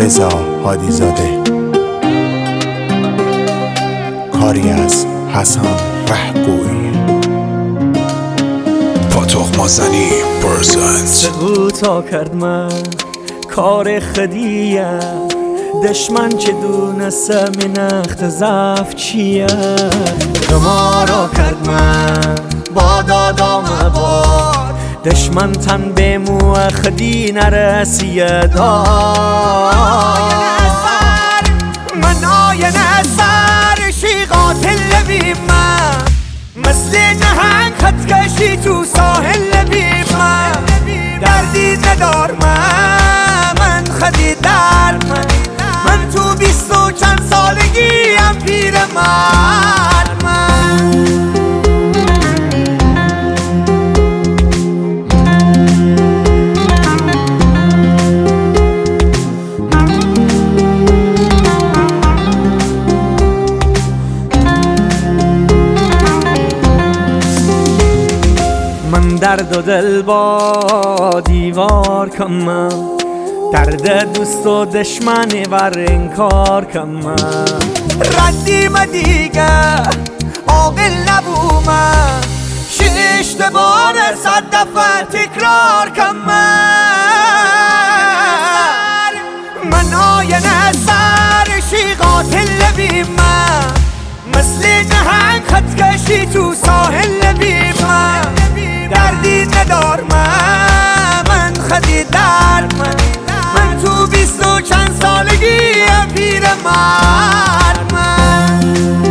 رضا هادیزاده، کاری از حسن رهگوی. پاتوق مازنی پرزنت سقوطا کرد من کار خدیه، دشمن چه دونسته من اخت ضعف چیه. غمارا کرد من با دادام بار، دشمن تن به مو خدی نرسیه دار. من آین اثر شی قاتل بی من، مثل نهنگ خط کشی تو ساحل بی من. دردی ندار من خدی در من تو 20 و چند سالگی هم پیر مرد من درد و دل با دیوار کمم، درد دوست و دشمنی ور انکار کمم. ردیم دیگه عاقل نبومم، اشتباه 100 دفعه تکرار کمم. من آین اثر شی قاتل بی من، مثل نهنگ خط کشی تو ساحل بی من. دردی ندار من خدی در من تو 20 و چند سالگی پیر مرد من.